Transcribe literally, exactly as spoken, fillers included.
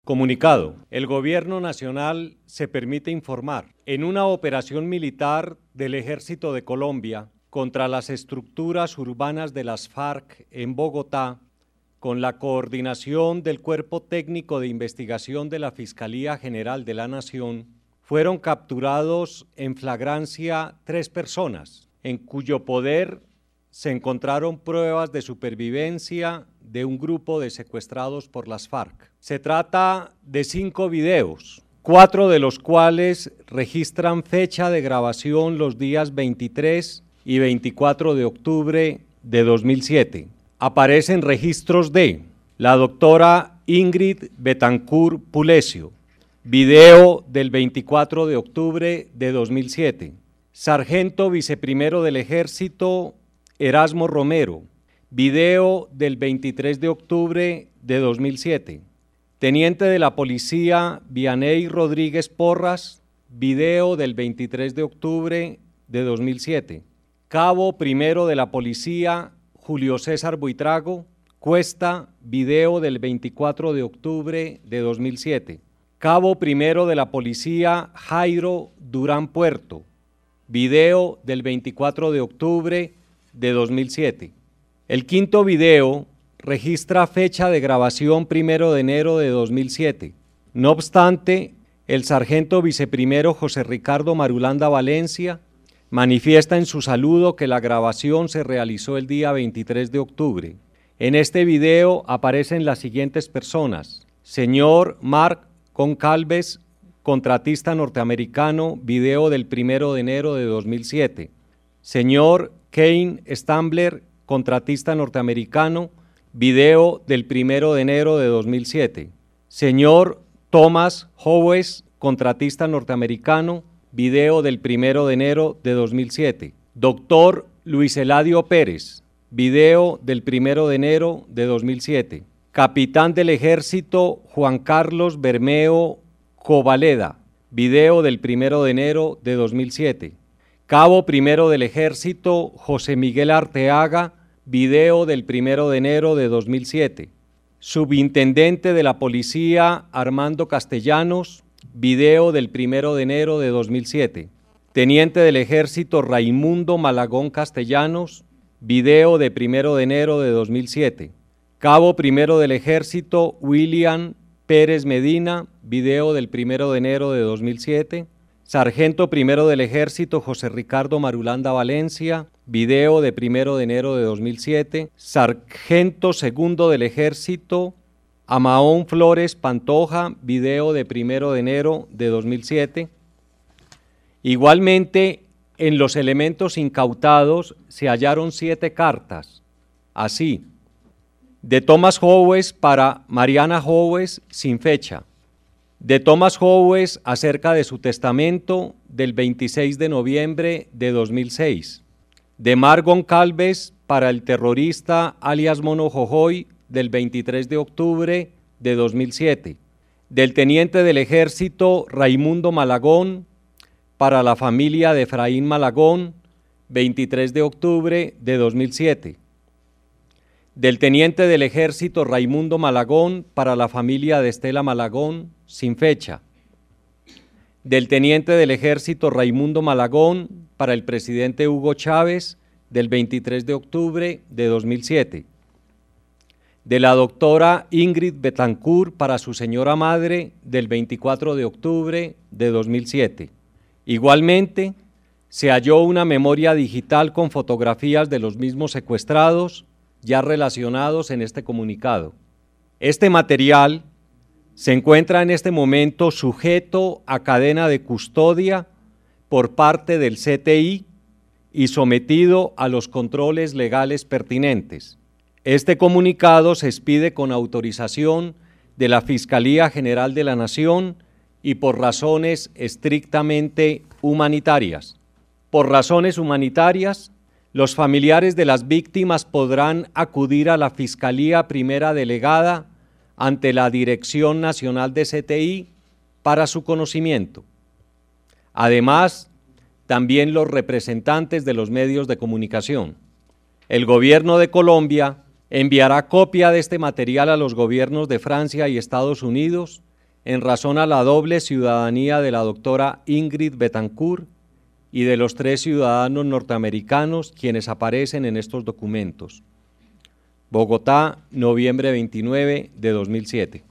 Comunicado. El Gobierno Nacional se permite informar. En una operación militar del Ejército de Colombia contra las estructuras urbanas de las FARC en Bogotá, con la coordinación del Cuerpo Técnico de Investigación de la Fiscalía General de la Nación, fueron capturados en flagrancia tres personas, en cuyo poder se encontraron pruebas de supervivencia de un grupo de secuestrados por las FARC. Se trata de cinco videos, cuatro de los cuales registran fecha de grabación los días veintitrés y veinticuatro de octubre de dos mil siete. Aparecen registros de la doctora Ingrid Betancourt Pulecio, video del veinticuatro de octubre de dos mil siete. Sargento viceprimero del Ejército Erasmo Romero, video del veintitrés de octubre de dos mil siete. Teniente de la Policía Vianey Rodríguez Porras, video del veintitrés de octubre de dos mil siete. Cabo primero de la Policía Julio César Buitrago Cuesta, video del veinticuatro de octubre de dos mil siete. Cabo primero de la Policía Jairo Durán Puerto, video del veinticuatro de octubre de dos mil siete. El quinto video registra fecha de grabación primero de enero de dos mil siete. No obstante, el sargento viceprimero José Ricardo Marulanda Valencia manifiesta en su saludo que la grabación se realizó el día veintitrés de octubre. En este video aparecen las siguientes personas: señor Mark Goncalves, contratista norteamericano, video del primero de enero de dos mil siete. Señor Kane Stambler, contratista norteamericano, video del primero de enero de dos mil siete. Señor Thomas Howes, contratista norteamericano, video del primero de enero de dos mil siete. Doctor Luis Eladio Pérez, video del primero de enero de dos mil siete. Capitán del Ejército Juan Carlos Bermeo Covaleda, video del primero de enero de dos mil siete. Cabo primero del Ejército José Miguel Arteaga, video del primero de enero de dos mil siete. Subintendente de la Policía Armando Castellanos, video del primero de enero de dos mil siete. Teniente del Ejército Raimundo Malagón Castellanos, video de primero de enero de dos mil siete. Cabo primero del Ejército William Pérez Medina, video del primero de enero de dos mil siete. Sargento primero del Ejército José Ricardo Marulanda Valencia, video de primero de enero de dos mil siete. Sargento segundo del Ejército Amaón Flores Pantoja, video de primero de enero de dos mil siete. Igualmente, en los elementos incautados se hallaron siete cartas, así: de Thomas Howes para Mariana Howes sin fecha, de Thomas Howes acerca de su testamento del veintiséis de noviembre de dos mil seis, de Mark Goncalves para el terrorista alias Mono Jojoy del veintitrés de octubre de dos mil siete, del teniente del Ejército Raimundo Malagón para la familia de Efraín Malagón, veintitrés de octubre de dos mil siete, del teniente del Ejército Raimundo Malagón para la familia de Estela Malagón, sin fecha, del teniente del Ejército Raimundo Malagón para el presidente Hugo Chávez, del veintitrés de octubre de dos mil siete, de la doctora Ingrid Betancourt para su señora madre, del veinticuatro de octubre de dos mil siete. Igualmente, se halló una memoria digital con fotografías de los mismos secuestrados, ya relacionados en este comunicado. Este material se encuentra en este momento sujeto a cadena de custodia por parte del C T I y sometido a los controles legales pertinentes. Este comunicado se expide con autorización de la Fiscalía General de la Nación y por razones estrictamente humanitarias. Por razones humanitarias, los familiares de las víctimas podrán acudir a la Fiscalía Primera Delegada ante la Dirección Nacional de C T I para su conocimiento. Además, también los representantes de los medios de comunicación. El Gobierno de Colombia enviará copia de este material a los gobiernos de Francia y Estados Unidos en razón a la doble ciudadanía de la doctora Ingrid Betancourt y de los tres ciudadanos norteamericanos quienes aparecen en estos documentos. Bogotá, noviembre veintinueve de dos mil siete.